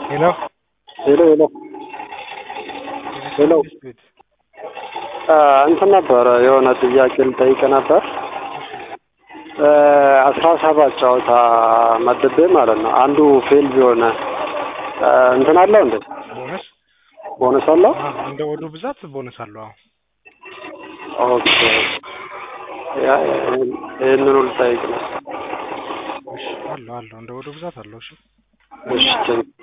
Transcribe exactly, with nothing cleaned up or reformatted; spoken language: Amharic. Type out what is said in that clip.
ሄሎ ሄሎ ሄሎ ሄሎ እንትን ነበር የሆነ ጥያቄ ልጠይቅ ነበር። አስራ ሰባት ጨዋታ መድቤ ማለት ነው። አንዱ ፌል ቢሆን እንትን አለው እንዴ? ቦነስ ቦነስ አለው? እንደ ወዱ ብዛት ቦነስ አለው። ኦኬ ያ ይሄንን ልጠይቅ ነው። እሺ አለው አለው እንደ ወዱ ብዛት አለው። እሺ እሺ